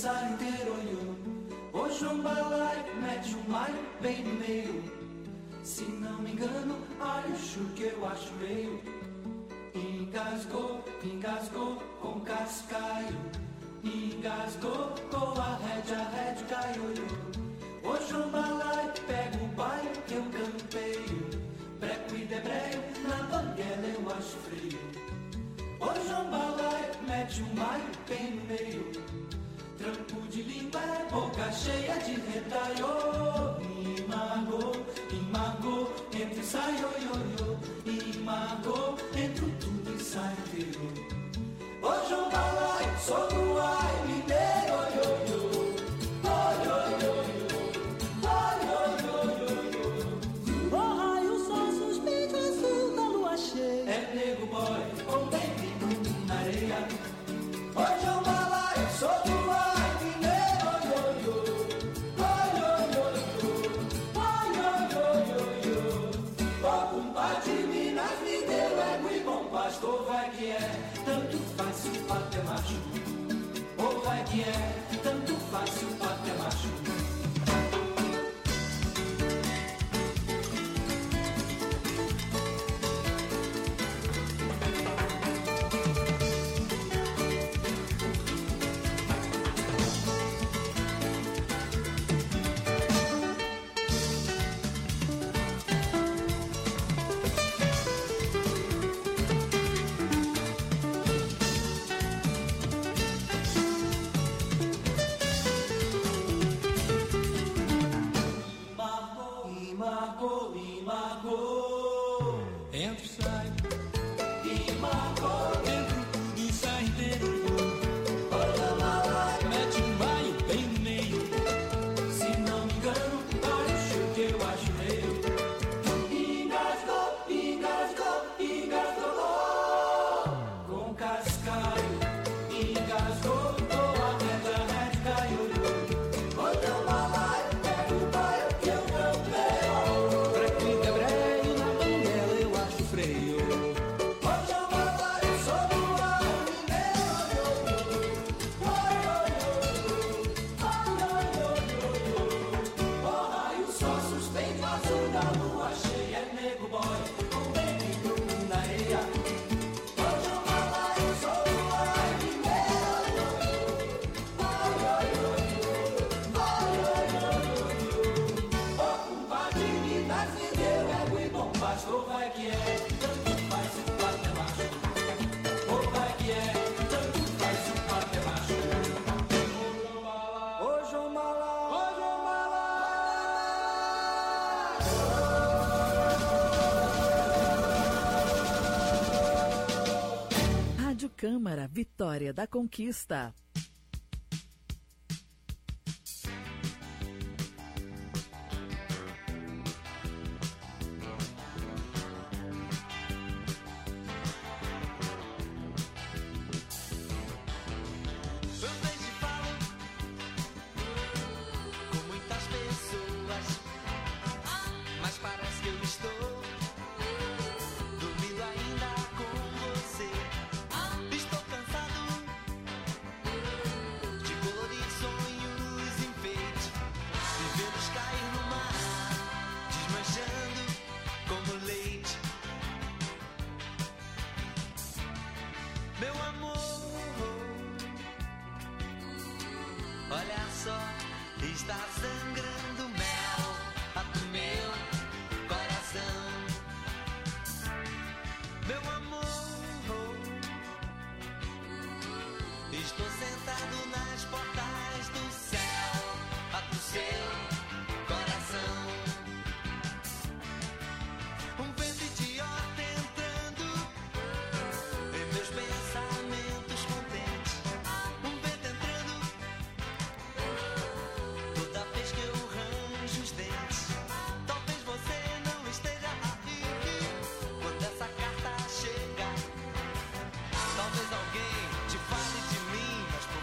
sai inteiro olhou. Hoje um balaio mete um malho bem no meio. Se não me engano, acho que eu acho meio. Engasgou, engasgou com cascaio. Engasgou com a rédea caiu, olhou. Hoje um balaio pega o baile que eu campeio. Breco e debreio, na banguela eu acho frio. Hoje um balaio mete um baile bem no meio. Trampo de língua é boca cheia de retalho. Imagou, entra e sai, ioiô. Imagou, entra tudo e sai inteiro. Hoje um balaio sobre o ar mineiro, ioiô. O raio só suspeito azul da lua cheia. É nego boy, com dentro na areia. Hoje um balaio sobre o ar mineiro, ioiô. Pastor vai que é, tanto faz se o pato é macho. Ou vai que é, tanto faz se o pato é macho. Entra e sai, imagou, entra tudo e sai inteiro. Olha lá, mete um baio bem no meio. Se não me engano, acho que eu acho meio. Engasgou com cascaio. Engasgou com a rédea caiu. Olha lá, pega o baio que eu campeio. Breco e debreio, na banguela eu acho freio. Hoje eu balaio sobre o ar mineiro. O raio só suspeito azul da lua cheia. É nego boy, com dentro na areia. Hoje eu balaio sobre o ar mineiro. O compadre Minas me deu ego e bom pastor vai que é, tanto faz se o pato é macho. Ou vai que é, tanto faz se o pato é macho. Hoje um balaio, hoje um balaio. Rádio Câmara, Vitória da Conquista. Eu vejo e falo com muitas pessoas, mas parece que eu estou dormindo ainda com você. Estou cansado de colorir sonhos, enfeite, de vê-los cair no mar, desmanchando como leite. Meu amor, olha só, está sangrando mel do meu coração. Meu amor, estou sentado nas portas do céu do seu coração. Um vento idiota entrando em meus pensamentos contentes. Um vento entrando toda vez que eu ranjo os dentes. Talvez você não esteja aqui quando essa carta chega. Talvez alguém te fale de mim, mas por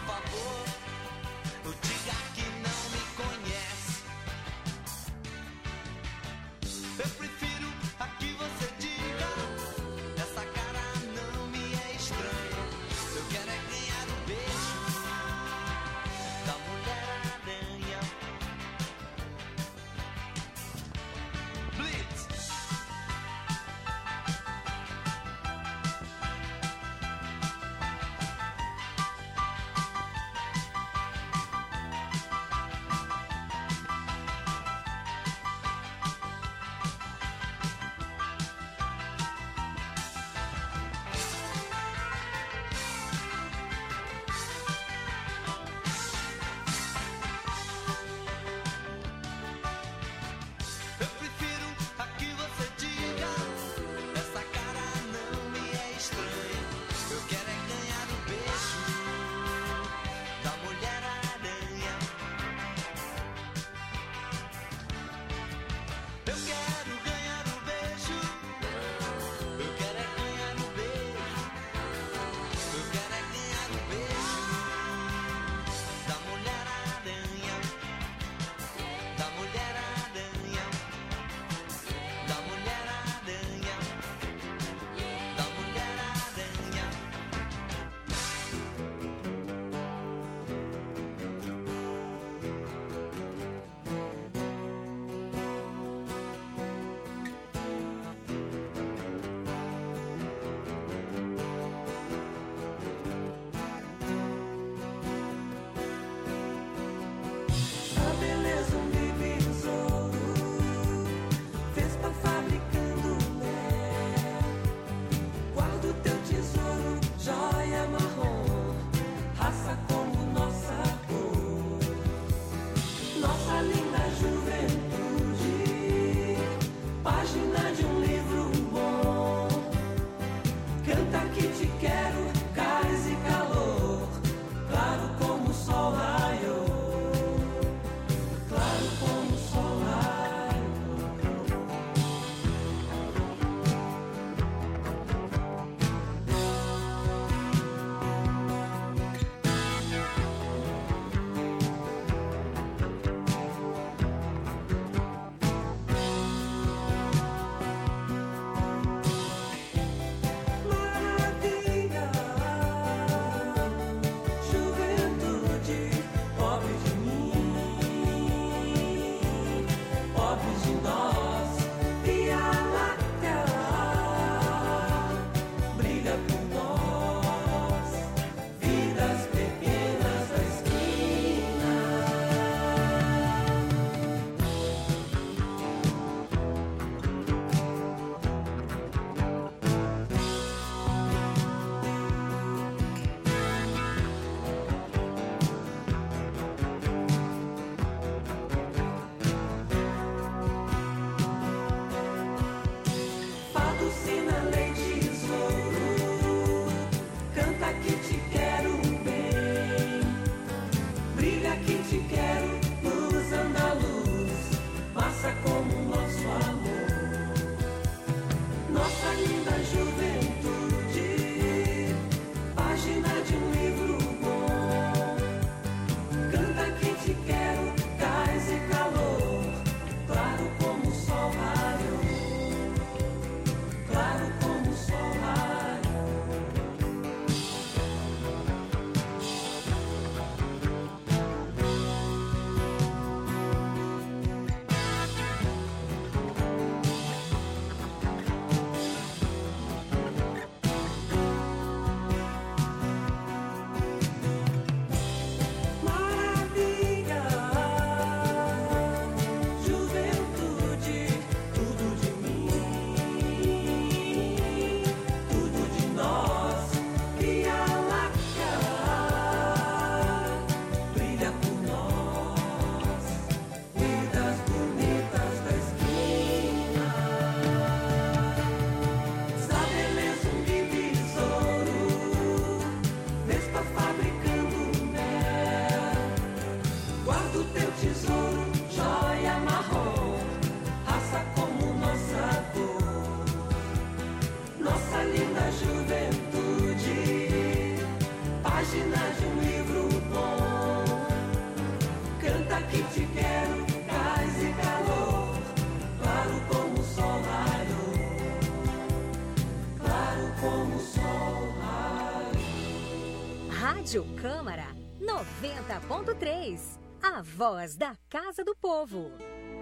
teu tesouro, joia marrom, raça como nossa cor, nossa linda juventude, páginas de um livro bom. Canta que te quero, gás e calor, claro como o sol raiou, claro como o sol raiou. Rádio Câmara 90.3, a voz da Casa do Povo.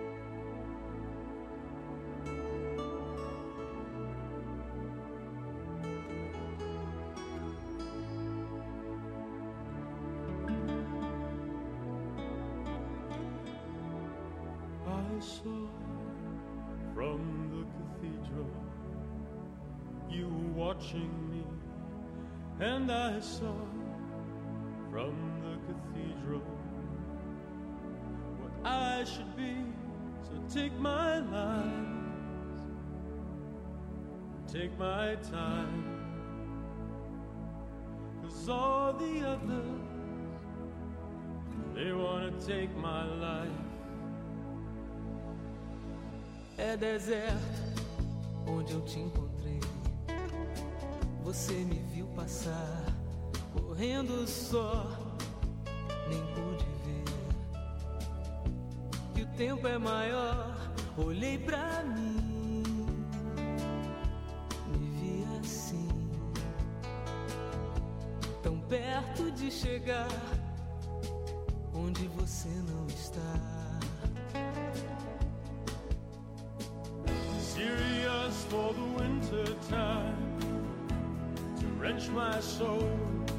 I saw from the cathedral you watching me, and I saw from the cathedral what I should be. So take my lines, take my time, 'cause all the others, they wanna take my life. É deserto onde eu te encontrei. Você me viu passar, correndo só, nem pude ver que o tempo é maior. Olhei pra mim, me vi assim, tão perto de chegar onde você não está. Serious for the winter time, to wrench my soul.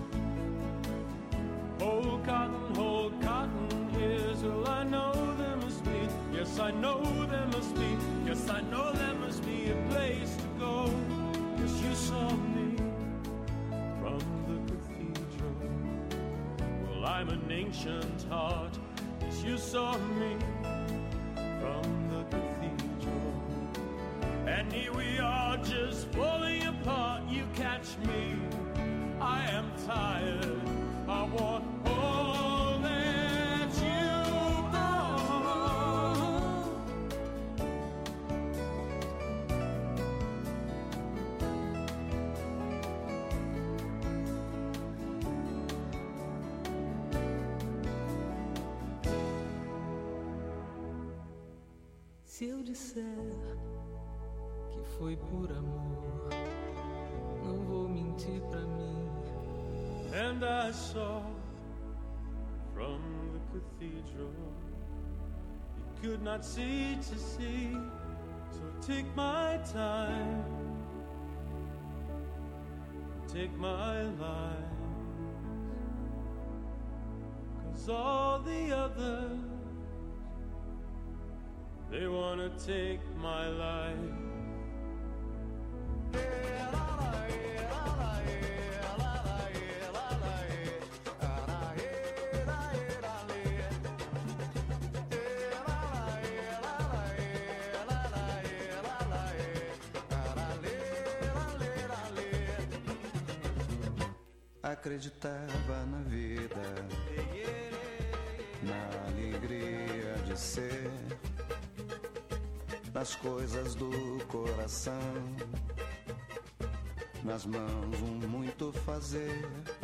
Hold cotton ears, well I know there must be, yes I know there must be, yes I know there must be a place to go. Yes, you saw me from the cathedral, well I'm an ancient heart. Yes, you saw me from the cathedral, and here we are just falling apart. You catch me, I am tired, I want all that you brought. Se eu disser que foi por amor, não vou mentir pra mim. And I saw from the cathedral you could not see to see. So take my time, take my life, 'cause all the others, they wanna take my life. Acreditava na vida, na alegria de ser, nas coisas do coração, nas mãos muito fazer.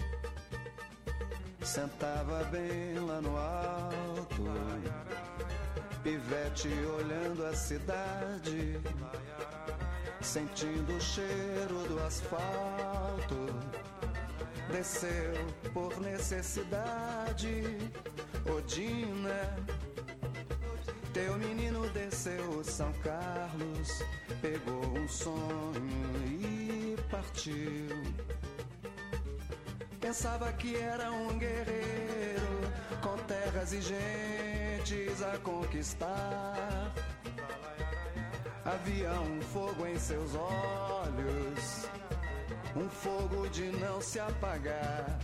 Sentava bem lá no alto, pivete olhando a cidade, sentindo o cheiro do asfalto. Desceu por necessidade, Odina. Teu menino desceu São Carlos, pegou um sonho e partiu. Pensava que era um guerreiro, com terras e gentes a conquistar. Havia um fogo em seus olhos, um fogo de não se apagar.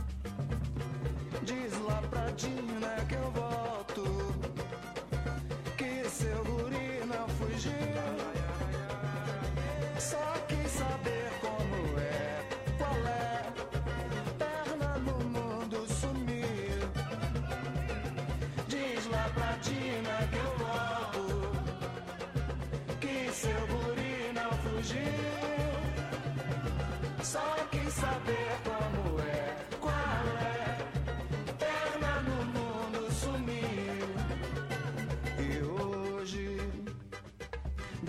Diz lá pra Dina que eu volto, que seu guri não fugiu. Só quis saber como é, qual é, perna no mundo sumiu. Diz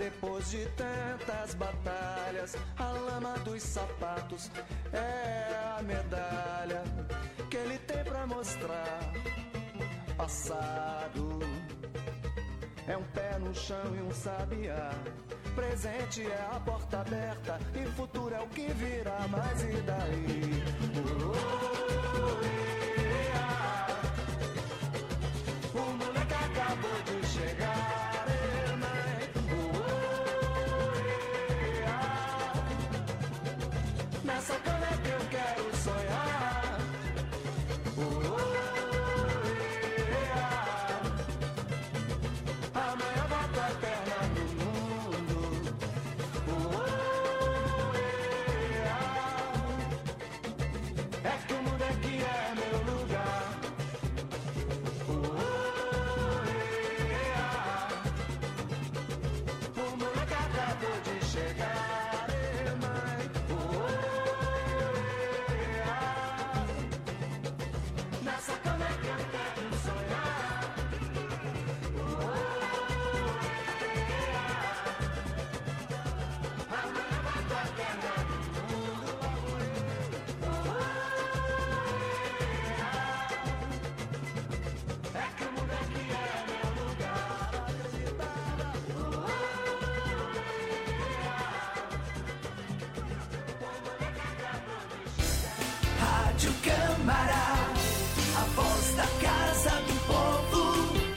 Depois de tantas batalhas, a lama dos sapatos é a medalha que ele tem pra mostrar. Passado é um pé no chão e um sabiá. Presente é a porta aberta e futuro é o que virá. Mas e daí? O moleque acabou de chegar. Nessa cama é que eu quero sonhar. Amanhã boto a perna no mundo. É que o mundo aqui é meu lugar. O moleque acabou de chegar. Rádio Câmara, a voz da Casa do Povo.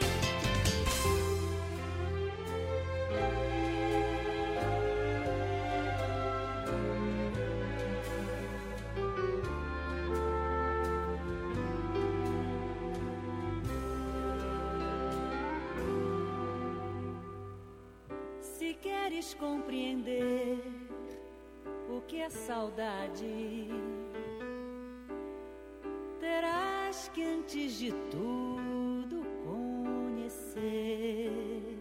Se queres compreender o que é saudade, terás que antes de tudo conhecer,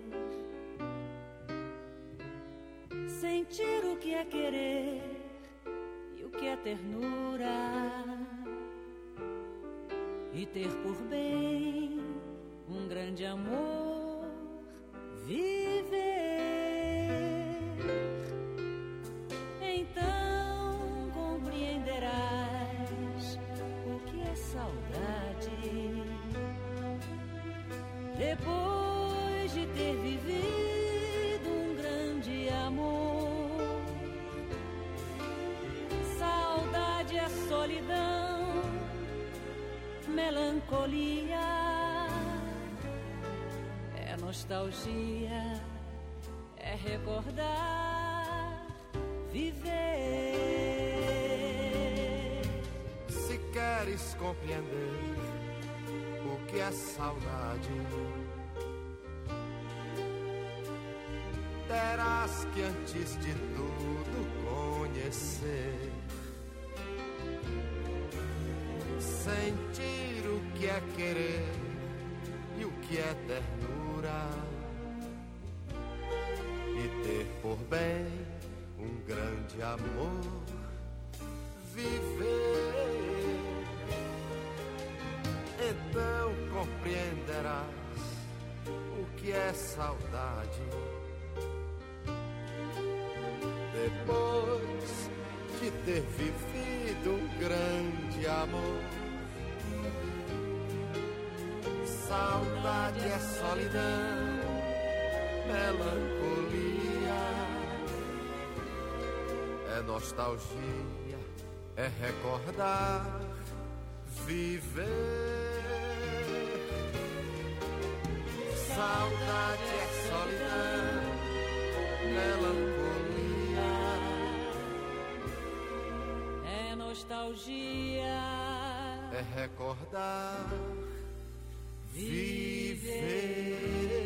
sentir o que é querer e o que é ternura, e ter por bem um grande amor, viver. Então compreenderás o que é saudade, depois de ter vivido um grande amor. Saudade é solidão, melancolia, é nostalgia, é recordar, viver. Se queres compreender o que é saudade, terás que antes de tudo conhecer, sentir o que é querer e o que é ternura, e ter por bem um grande amor, viver. Então compreenderás o que é saudade, depois de ter vivido um grande amor. Saudade é solidão, melancolia, é nostalgia, é recordar, viver. Saudade é solidão, melancolia, é nostalgia, é recordar, viver.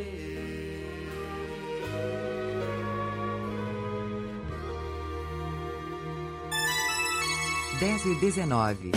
10h19.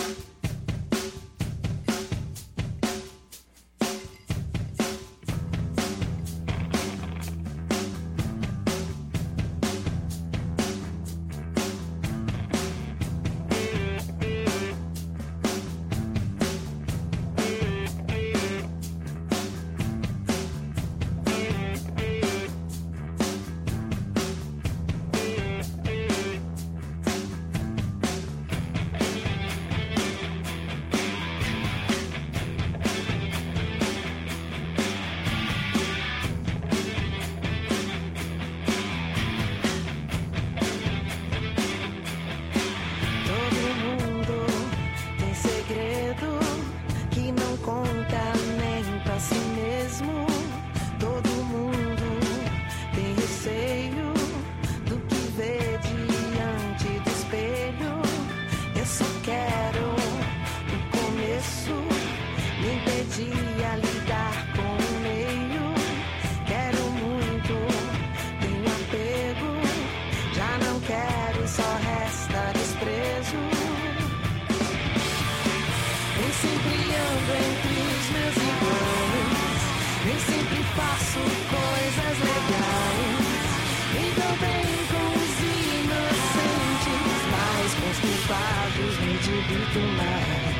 me impedia lidar com o meio. Quero muito, tenho apego, já não quero, só resta desprezo. Nem sempre ando entre os meus iguais, nem sempre faço coisas legais. Me dou bem com os inocentes, mas com os culpados me divirto mais.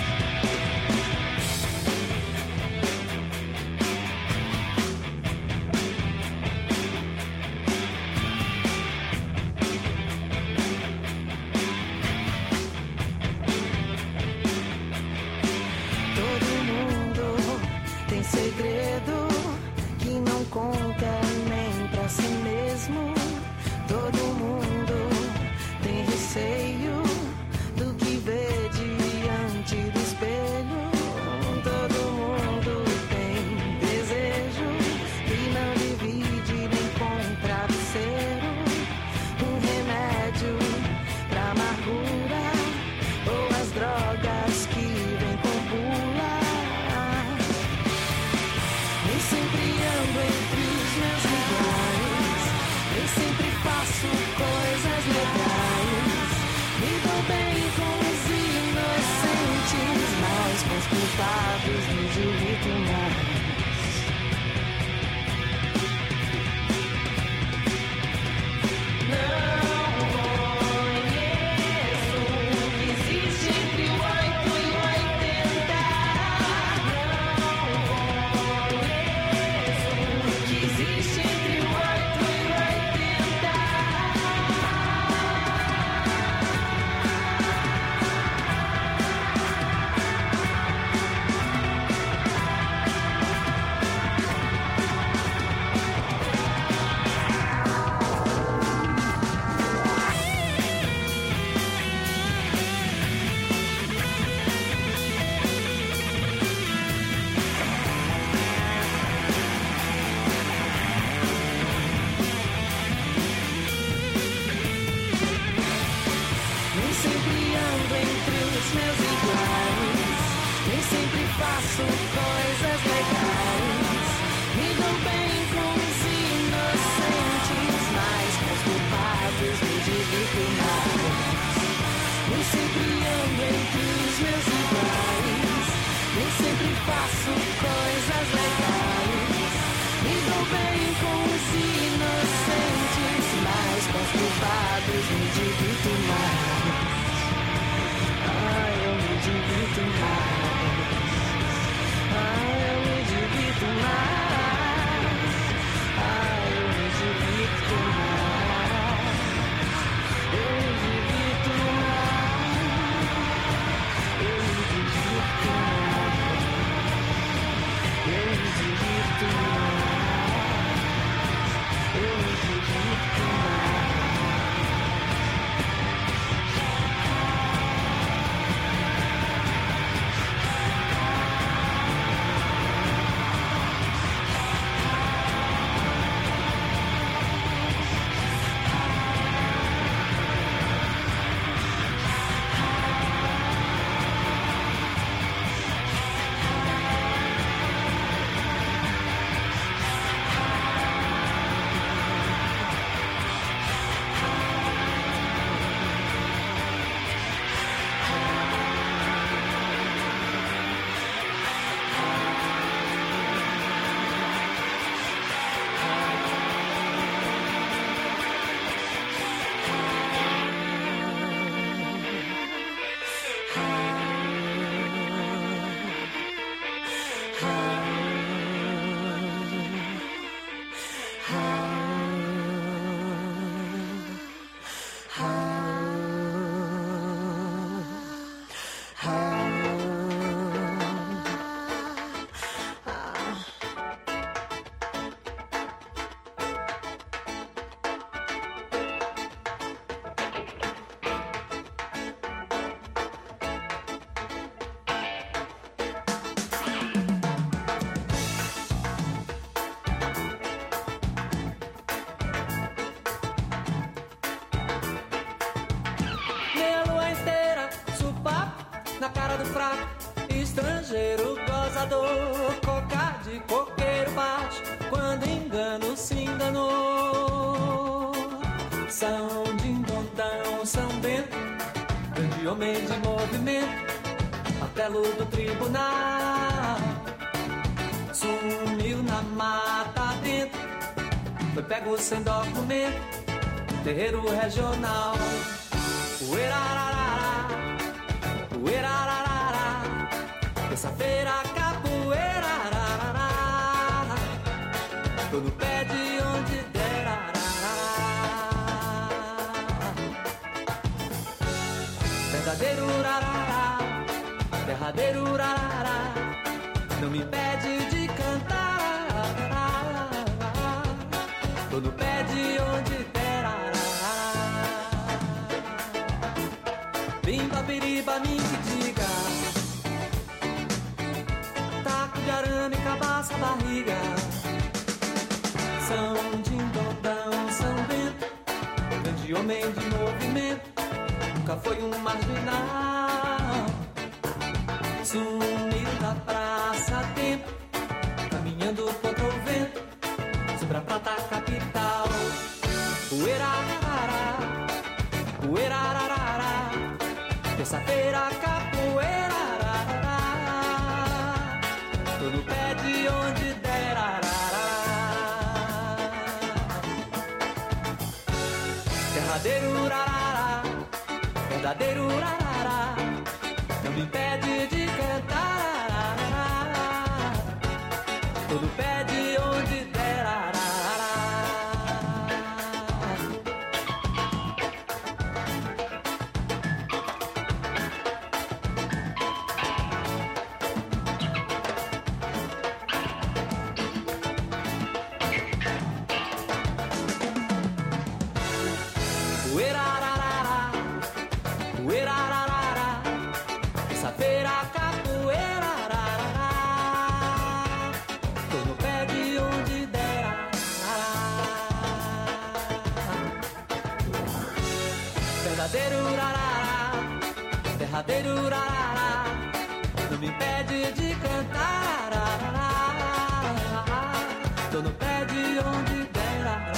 Segredo que não conta nem pra si mesmo. Todo mundo tem receio do que vê diante do espelho. Todo mundo tem desejo que não divide nem com travesseiro. Um remédio pra amargura ou as drogas que vêm com bula. Nem sempre ando entre os meus iguais, nem sempre faço coisas legais. Me dou bem com os inocentes, mas com os culpados me divirto mais. Faço coisas legais, me dou bem com os inocentes, mas com os culpados me divirto mais. Nem sempre ando entre os meus iguais, nem sempre faço coisas legais. Me dou bem com os inocentes, mas com os culpados me divirto mais. Ai, eu me divirto mais. Eu me divirto mais. Eu me divirto mais. Eu me divirto mais. Eu me divirto mais. Eu me divirto mais. Eu me divirto mais. Na cara do fraco, estrangeiro gosta. zelador, cocar de coqueiro baixo, quando engano se enganou. São Dindondão, São Bento, grande homem de movimento, martelo do tribunal. Sumiu na mata dentro, foi pego sem documento, terreiro regional. Uerararara, uerararara, terça-feira capoeira, ararara, tô no pé de onde der, ararara. Verdadeiro urarara, derradeiro urarara, não me impede de cantar, ararara, tô no pé de onde der, ararara. Bimba, biriba, me diga, taco de arame, cabaça, barriga. São Dindondão, São Bento, grande homem de movimento, nunca foi um marginal. Sumiu da praça a tempo, caminhando contra o vento, sobre a prata capital. Uerararara, uerararara, terça-feira capoeira, ararara, tô no pé de onde der, ararara. Derradeiro urarara, verdadeiro urarara, não me impede de cantar, ararara, tô no pé de onde der, ararara. Uerararara, uerararara, terça-feira capoeira, ararara, tô no pé de onde der, ararara. Verdadeiro urarara, derradeiro urarara, não me impede de cantar, ararara, tô no pé de onde der, ararara.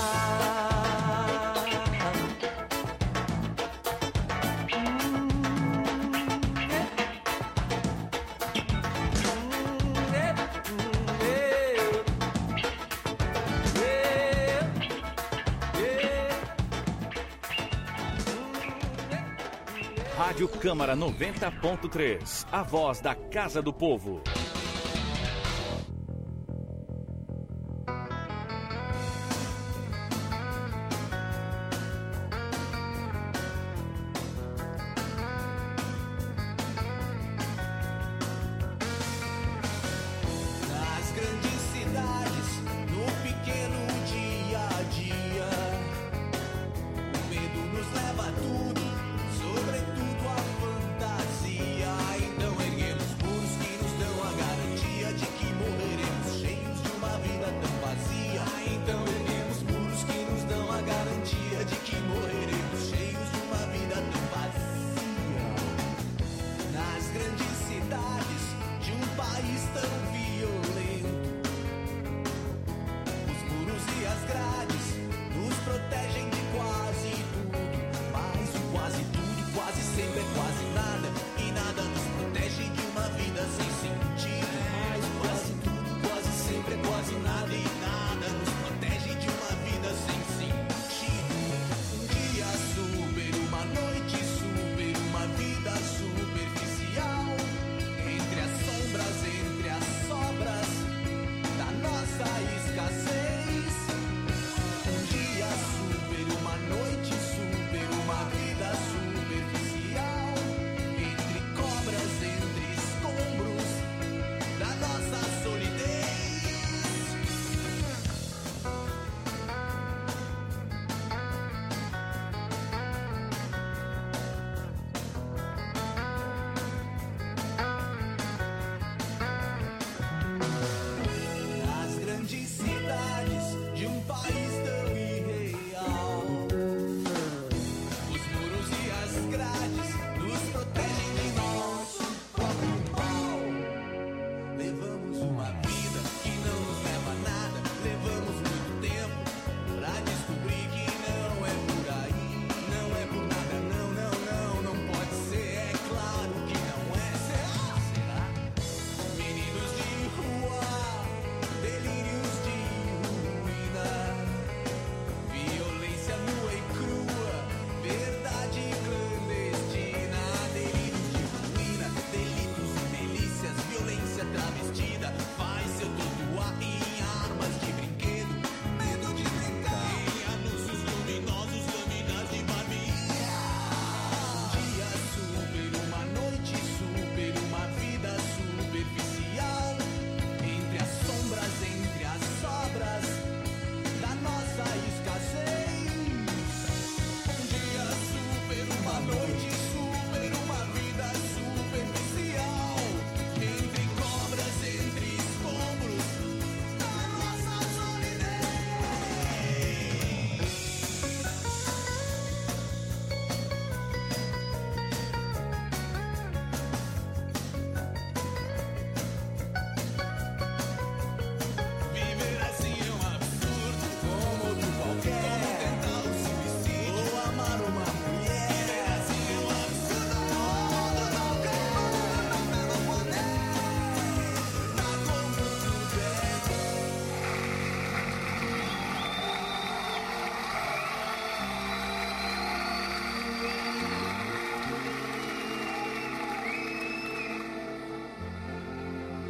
Rádio Câmara 90.3, a voz da Casa do Povo. Nas grandes cidades, no pequeno dia a dia, o medo nos leva a tudo, sobretudo a fantasia. Então erguemos muros que nos dão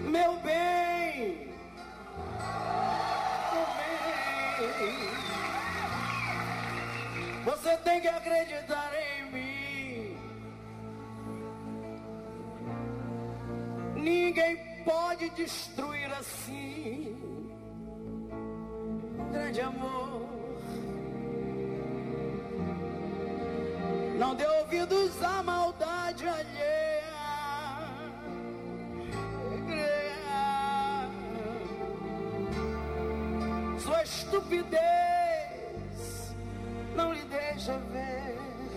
Meu bem, você tem que acreditar em mim. Ninguém pode destruir assim grande amor. Não dê ouvidos à maldade alheia. Sua estupidez não lhe deixa ver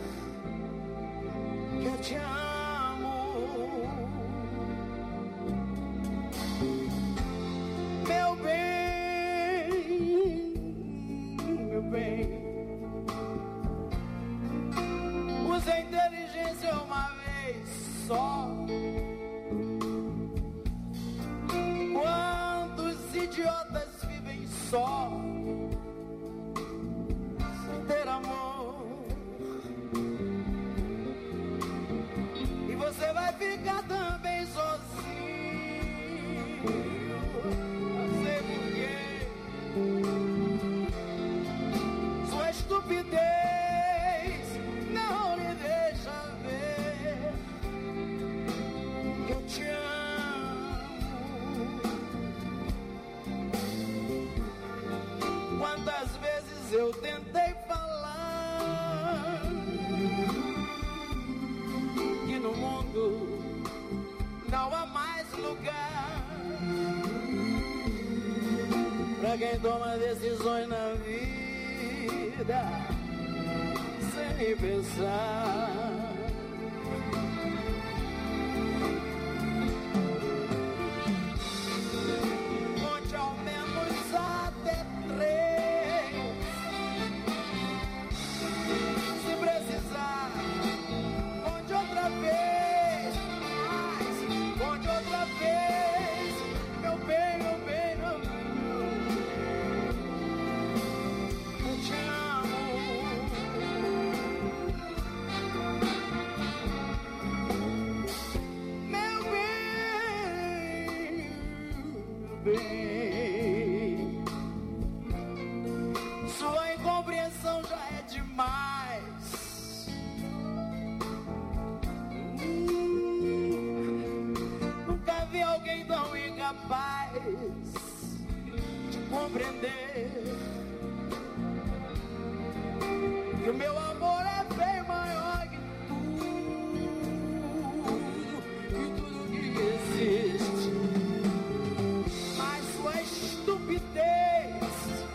que eu te amo. Meu bem, use a inteligência uma vez só. Quantos idiotas vivem só, sem ter amor? E você vai ficar também sozinho. Não sei porquê. Sua estupidez não lhe deixa ver que eu te amo. Quantas vezes eu tentei falar que no mundo não há mais lugar pra quem toma decisões na vida sem pensar. Conte ao menos até 3. Se precisar, conte outra vez. Mas conte outra vez. Meu bem, meu bem, meu bem. Eu te amo. Meu bem, sua incompreensão já é demais. Nunca vi alguém tão incapaz de compreender que o meu amor é bem maior que tudo que existe. Mas sua estupidez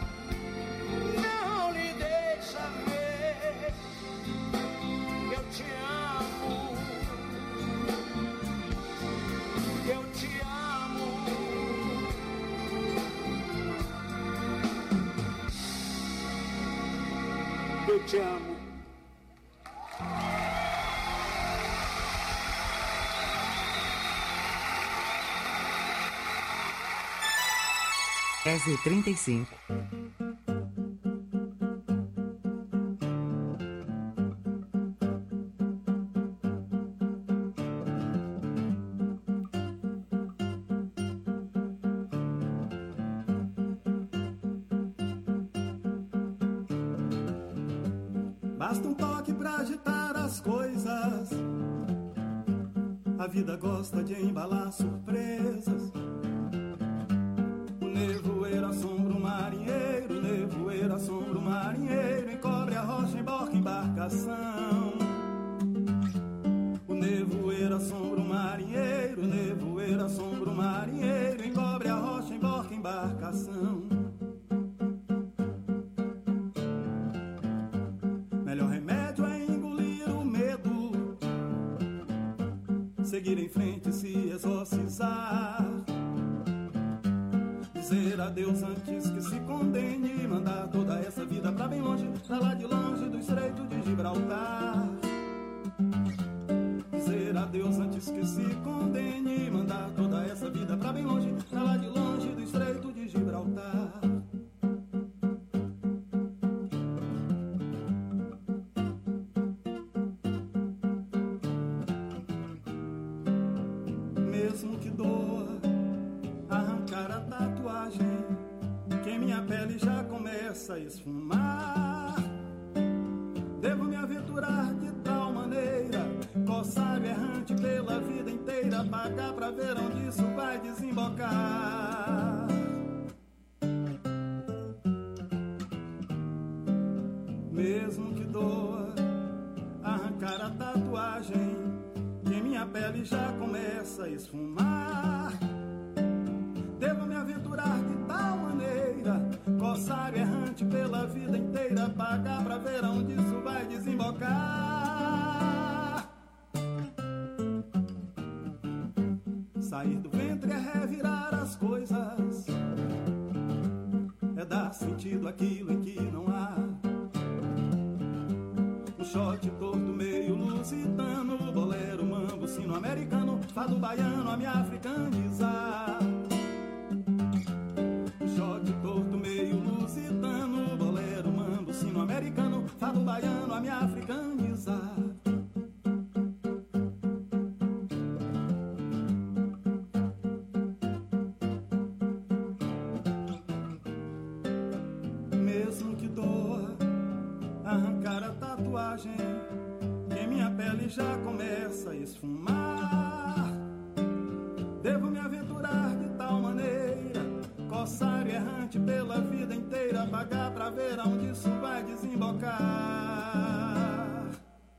não lhe deixa ver que eu te amo, que eu te amo. Eu te amo. S35. Basta um toque pra agitar as coisas. A vida gosta de embalar surpresas. O nevoeiro assombra o marinheiro, o nevoeiro assombra o marinheiro, encobre a rocha, embarca embarcação. O nevoeiro assombra o marinheiro, o nevoeiro assombra o marinheiro, encobre a rocha, embarca embarcação. Melhor remédio é engolir o medo, seguir em frente e se exorcizar, dizer adeus antes que se condene, mandar toda essa vida pra bem longe, pra lá de longe do Estreito de Gibraltar. Dizer adeus antes que se condene, mandar toda essa vida pra bem longe, pra lá de longe do Estreito de Gibraltar. Mesmo que doa começa a esfumar. Devo me aventurar de tal maneira, coçar errante pela vida inteira, pagar pra ver onde isso vai desembocar. Mesmo que doa arrancar a tatuagem, que minha pele já começa a esfumar. Devo me aventurar de tal maneira, coçar errante pela vida inteira, pagar pra ver onde isso vai desembocar. Sair do ventre é revirar as coisas, é dar sentido àquilo em que não há. Um shot torto meio lusitano, bolero, mambo, sino americano, fado baiano a me africanizar. Shot torto meio lusitano, bolero, mambo, sino americano, fado baiano a me africanizar. Mesmo que doa arrancar a tatuagem, que minha pele já começa a esfumar. Devo me aventurar de tal maneira, coçar errante pela vida inteira, pagar pra ver aonde isso vai desembocar.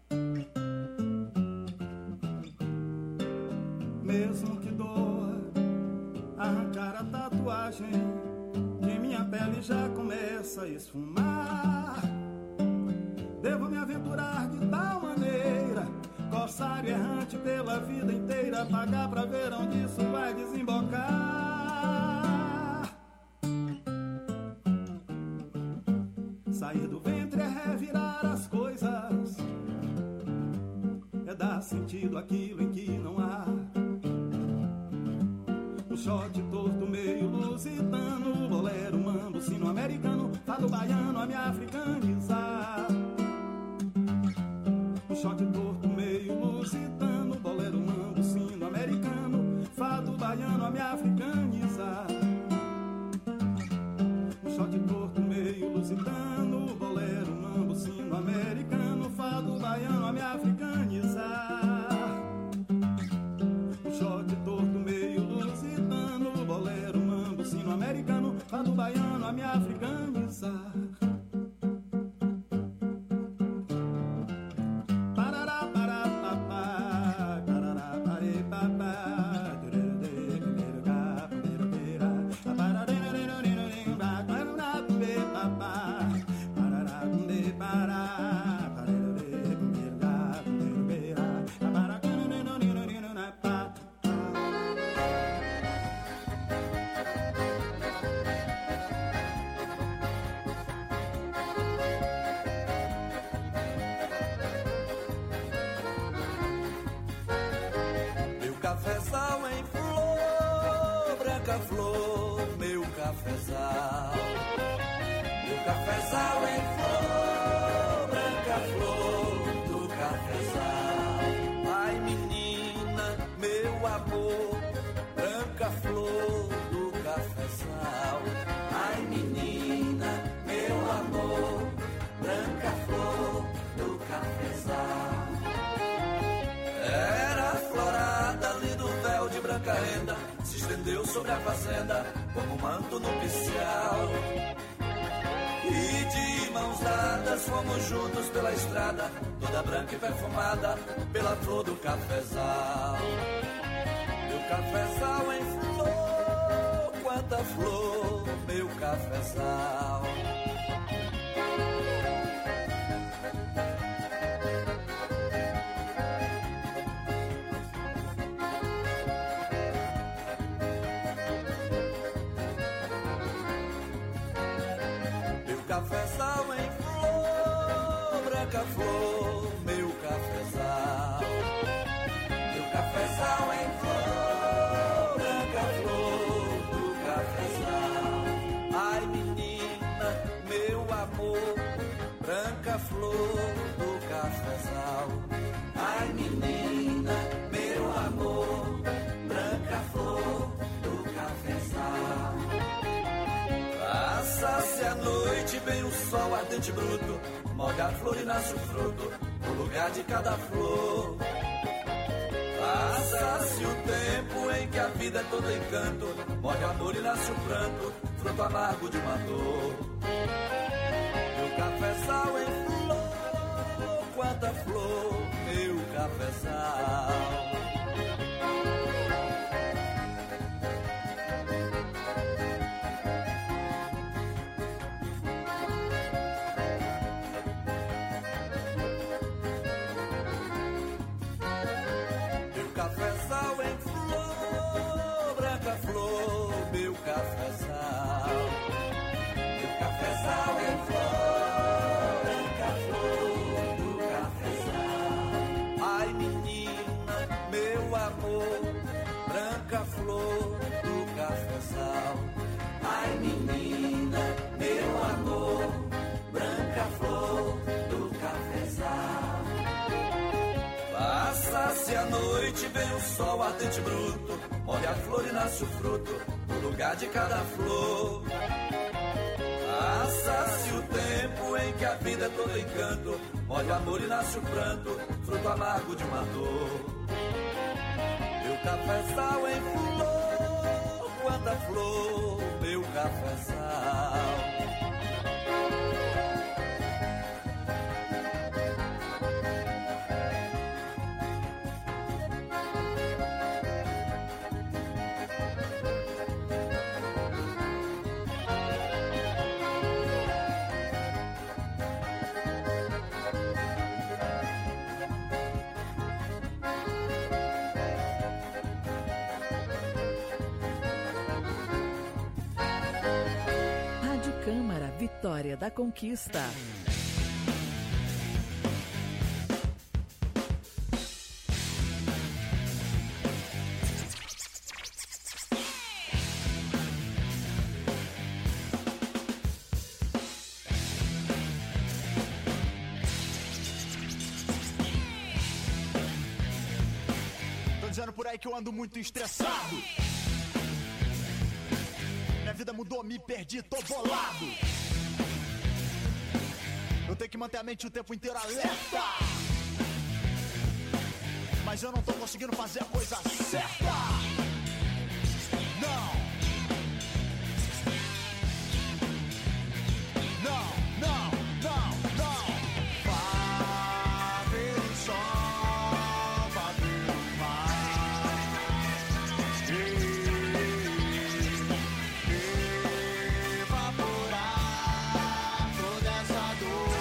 Mesmo que doa arrancar a tatuagem, que minha pele já começa a esfumar. Devo me aventurar de tal maneira, coçar errante pela vida inteira, pagar pra ver onde isso vai desembocar. Sair do ventre é revirar as coisas, é dar sentido àquilo em que não há. Um shot torto meio lusitano, bolero, mambo, sino americano, fado baiano a me africanizar. Um shot torto meio lusitano, bolero, mambo, sino americano, fado baiano a me africanizar. Um shot torto meio lusitano, bolero, mambo, sino americano, fado baiano a me africanizar. Um shot torto meio lusitano, bolero, mambo, sino americano, fado baiano a me africanizar. Cafezal em flor, branca flor, meu cafezal. Meu cafezal em flor, branca flor do cafezal. Ai menina, meu amor, branca flor do cafezal. Ai menina, meu amor, branca flor do cafezal. Era florada ali do véu de branca renda, se estendeu sobre a fazenda como um manto nupcial. E de mãos dadas fomos juntos pela estrada, toda branca e perfumada pela flor do cafezal. Meu cafezal em flor, quanta flor, meu cafezal. Cafezal em flor, branca flor, meu cafezal. Meu cafezal em flor, branca flor do cafezal. Ai menina, meu amor, branca flor do cafezal. Ai menina, meu amor, branca flor do cafezal. Passa-se a noite vem o sol ardente e bruto, molha a flor e nasce o fruto, no lugar de cada flor. Passa-se o tempo em que a vida é todo encanto, morre o amor e nasce o pranto, fruto amargo de uma dor. Meu cafezal em flor, quanta flor, meu cafezal. Cafezal em flor, branca flor, meu cafezal. Meu cafezal em flor, branca flor, do cafezal. Ai menina, meu amor, branca flor, do cafezal. Ai menina, meu amor, branca flor, do cafezal. Passa-se a noite, vem o sol ardente e bruto, molha a flor e nasce o fruto, no lugar de cada flor. Passa-se o tempo em que a vida é todo encanto, molha o amor e nasce o pranto, fruto amargo de uma dor. Meu cafezal em flor, quanta flor, meu cafezal. Vitória da Conquista. Tô dizendo por aí que eu ando muito estressado. Minha vida mudou, me perdi, tô bolado. Eu tenho que manter a mente o tempo inteiro alerta, mas eu não tô conseguindo fazer a coisa certa. Não, não, não, não, não. Vá ver o sol, vá ver o mar, evaporar toda essa dor.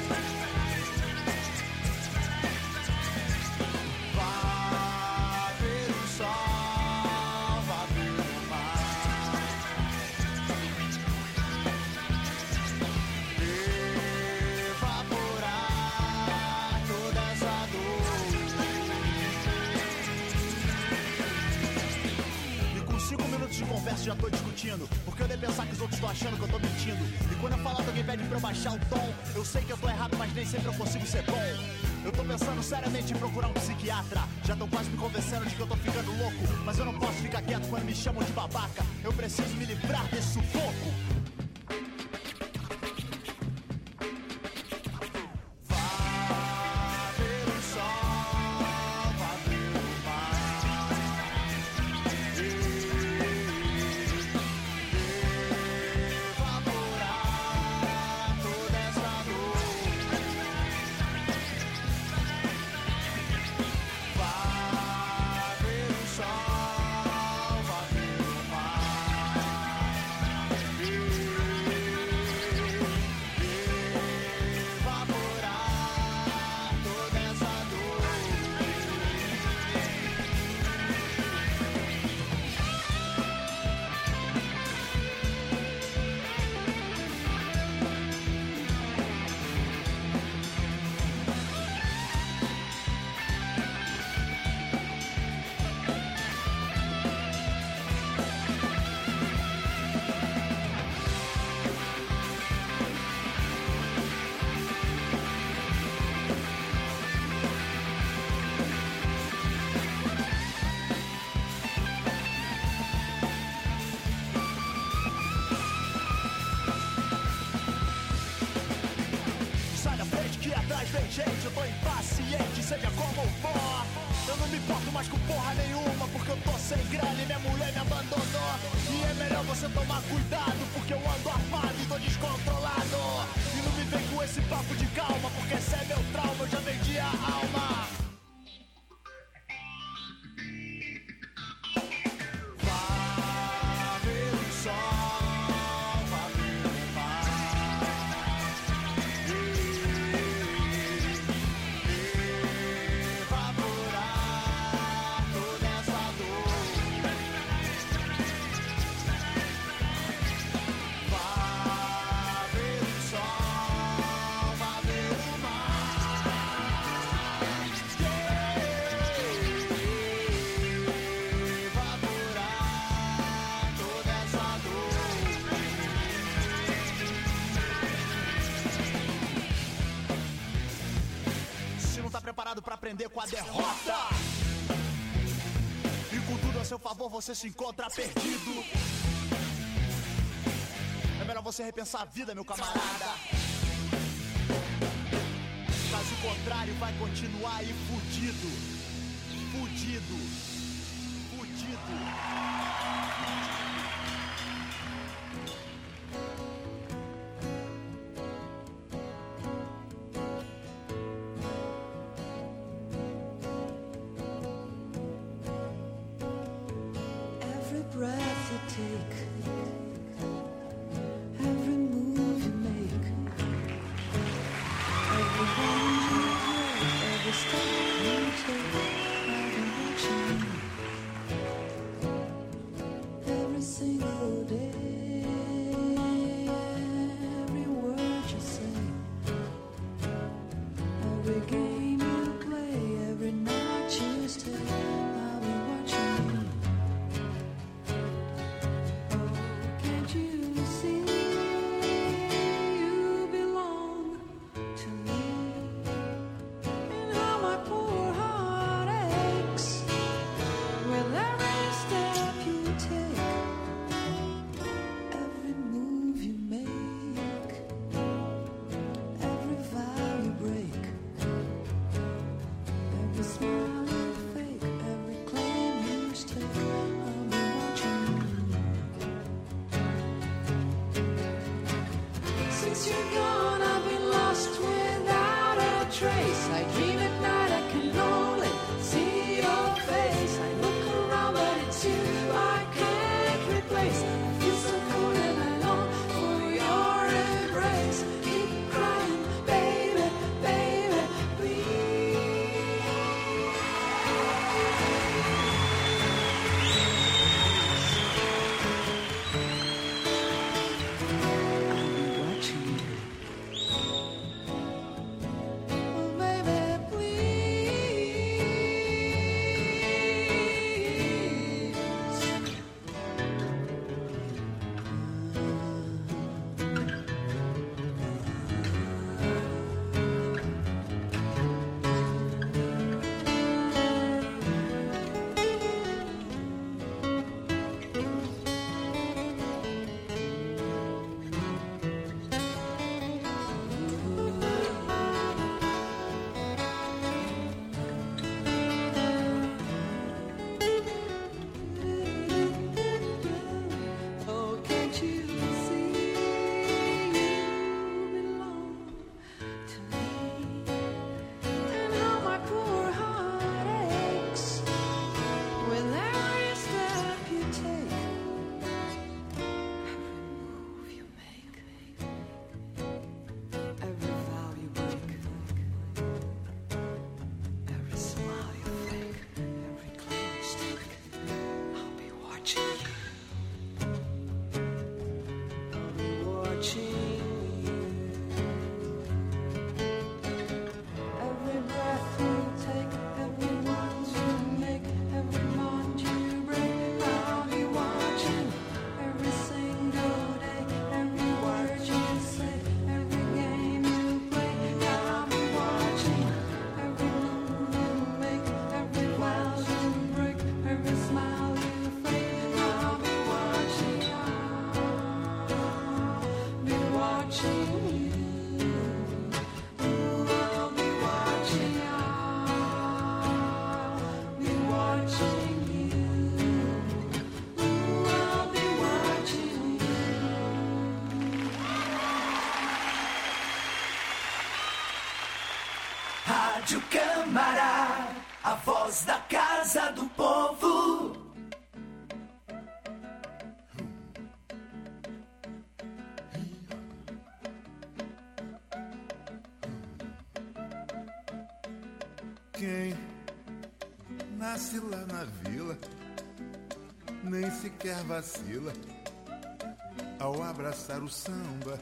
De conversa já tô discutindo, porque eu nem pensar que os outros estão achando que eu tô mentindo. E quando eu falar que alguém pede pra eu baixar o tom, eu sei que eu tô errado, mas nem sempre eu consigo ser bom. Eu tô pensando seriamente em procurar um psiquiatra. Já tão quase me convencendo de que eu tô ficando louco, mas eu não posso ficar quieto quando me chamam de babaca. Eu preciso me livrar desse sufoco. Eu não me importo mais com porra nenhuma, porque eu tô sem grana e minha mulher me abandonou. E é melhor você tomar cuidado, porque eu ando armado e tô descontrolado. E não me vem com esse papo de calma, porque esse é meu trauma, eu já vendi a alma. Vá ver o sol, vá ver o mar, evaporar toda essa dor. Vá ver o sol, vá ver o mar, evaporar toda essa dor. Se não tá preparado pra aprender com a derrota e com tudo a seu favor, você se encontra perdido. É melhor você repensar a vida, meu camarada. Caso contrário, vai continuar aí fudido. Fudido. Fudido. Every breath you take, every move you make, every moment you break, every step you take, I've been watching you. Every single day, every word you say, every game you play, every night you stay, I'll be watching you. Can't you see you belong to me? And how my poor heart aches with every step you take, every move you make, every vow you break, every smile you fake, every claim you stake, I'll be watching you. Since you're gone, I've been lost without a trace. I dream at night, I can only see your face. I look around, but it's you I can't replace. I feel so cold and I long for your embrace. Keep crying, baby, baby, please. I'll be watching you. Oh, baby, oh, can't you see you belong to me? And how my poor heart aches with every step you take, every move you make, every vow you break, every smile you fake, every claim you stake, I'll be watching you. I'll be watching you. Every breath you take, every word you make, every bond you break, I'll be watching. Every single day, every word you say, every game you play, I'll be watching. Every move you make, every vow you break, every smile you fake, I'll be watching. I'll be Rádio Câmara, a voz da Casa do Povo. Quem nasce lá na vila nem sequer vacila ao abraçar o samba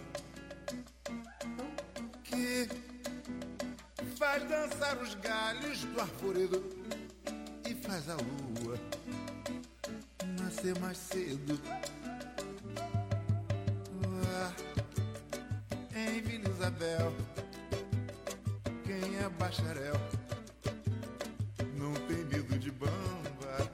que faz dançar os galhos do arvoredo e faz a lua nascer mais cedo. Lá em Vila Isabel, quem é bacharel não tem medo de bamba.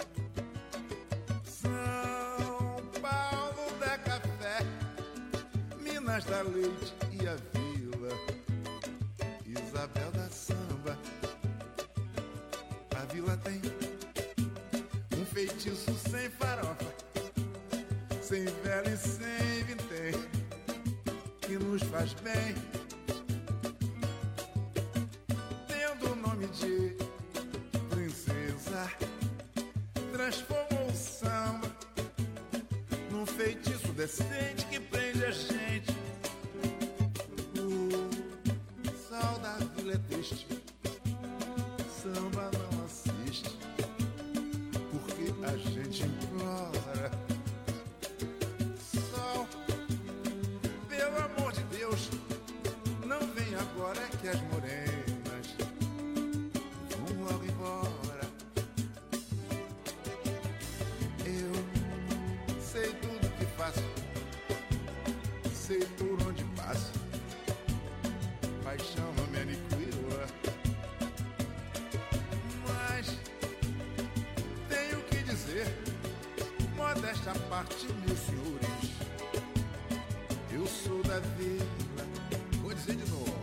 São Paulo dá café, Minas dá leite e a Vila Isabel da samba. A Vila tem um feitiço sem farofa, sem vela e sem vintém, que nos faz bem. Tendo o nome de princesa, transformou o samba num feitiço decente que prende a gente. O sol da vila é triste, samba não assiste, porque a gente implora. Sol, pelo amor de Deus, não vem agora, é que as morenas vão logo embora. Eu sei tudo que faço, sei por onde passo, paixão não me aniquila, mas tenho que dizer, modéstia à parte, meus senhores, eu sou da vila. Vou dizer de novo,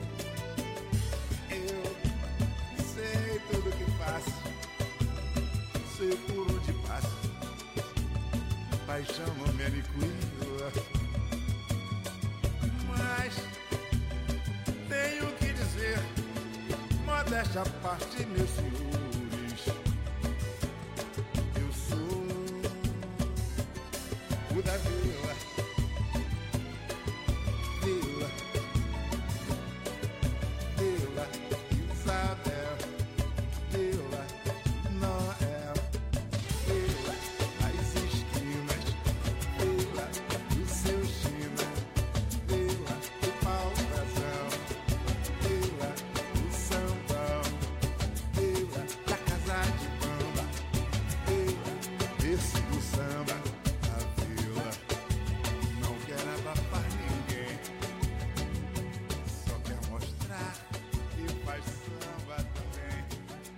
eu sei tudo que faço, sei por onde passo, paixão não me aniquila, mas tenho que dizer, modéstia à parte, meus senhores, eu sou o da vila. Vila, Vila Isabel, Vila Noel, Vila as esquinas, Vila do seu China, Vila do pau-brasão, Vila do sambão, Vila da casa de bamba, Vila berço do samba. A Vila não quer abafar ninguém, só quer mostrar que faz samba também.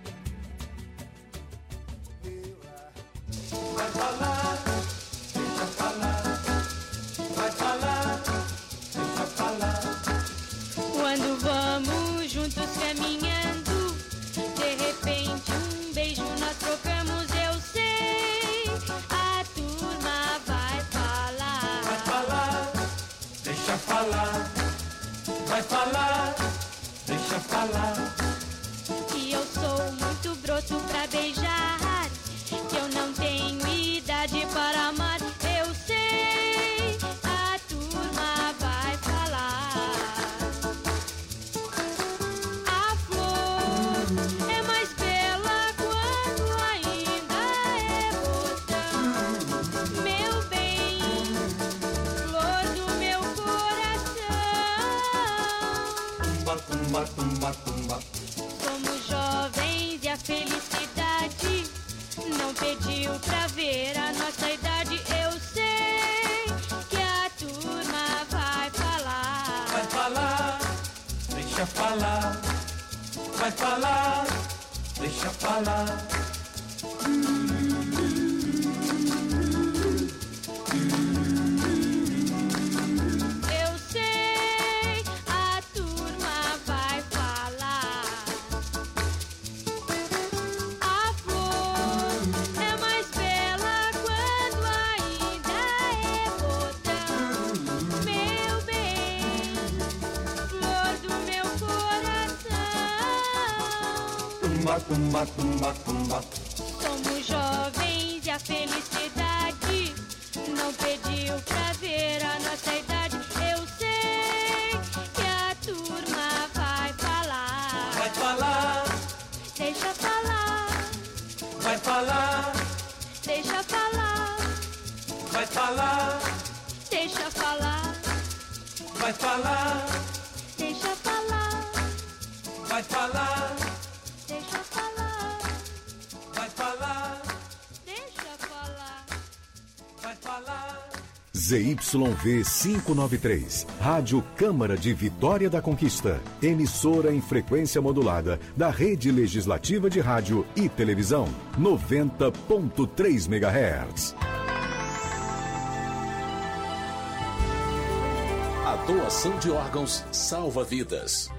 Vila. Vai falar, deixa falar. Vai falar, deixa falar. Quando vamos juntos caminhando, de repente um beijo nós trocamos, eu sei, a turma vai falar. Vai falar, deixa falar. Vai falar, deixa falar. Que eu sou muito broto pra beijar, que eu não tenho idade para amar, eu sei, a turma vai falar. A flor é mais bela quando ainda é botão, meu bem, flor do meu coração. Tumba, tumba, tumba, tumba. Somos jovens e a felicidade não pediu pra ver a nossa idade, eu sei que a turma vai falar. Vai falar, deixa falar. Vai falar, deixa falar. Eu sei, a turma vai falar. A flor é mais bela quando ainda é botão, meu bem, flor do meu coração. tumba, tumba, tumba, tumba. Somos jovens e a felicidade não pediu pra ver a nossa idade. Eu sei que a turma vai falar. Vai falar. Deixa falar. Vai falar. Deixa falar. Vai falar. Deixa falar. Vai falar. Deixa falar. Vai falar. Deixa falar. Vai falar. Deixa falar. Vai falar. ZYV 593, Rádio Câmara de Vitória da Conquista, emissora em frequência modulada da Rede Legislativa de Rádio e Televisão, 90.3 MHz. A doação de órgãos salva vidas.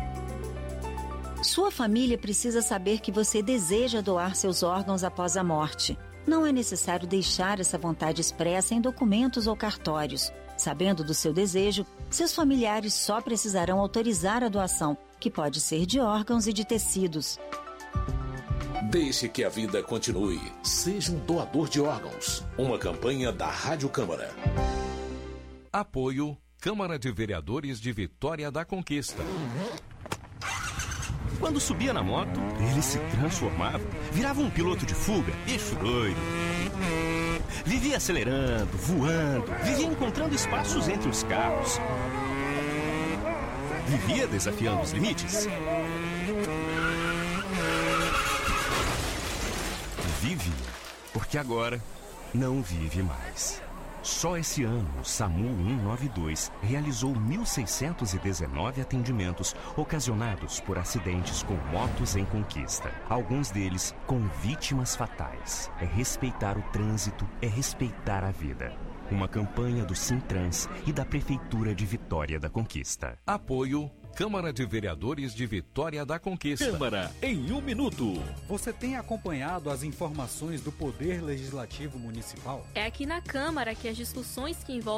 Sua família precisa saber que você deseja doar seus órgãos após a morte. Não é necessário deixar essa vontade expressa em documentos ou cartórios. Sabendo do seu desejo, seus familiares só precisarão autorizar a doação, que pode ser de órgãos e de tecidos. Deixe que a vida continue. Seja um doador de órgãos. Uma campanha da Rádio Câmara. Apoio Câmara de Vereadores de Vitória da Conquista. Quando subia na moto, ele se transformava, virava um piloto de fuga, bicho doido. Vivia acelerando, voando, vivia encontrando espaços entre os carros. Vivia desafiando os limites. Vive, porque agora não vive mais. Só esse ano, o SAMU 192 realizou 1.619 atendimentos ocasionados por acidentes com motos em Conquista. Alguns deles com vítimas fatais. É respeitar o trânsito, é respeitar a vida. Uma campanha do Sintrans e da Prefeitura de Vitória da Conquista. Apoio Câmara de Vereadores de Vitória da Conquista. Câmara em 1 minuto. Você tem acompanhado as informações do Poder Legislativo Municipal? É aqui na Câmara que as discussões que envolvem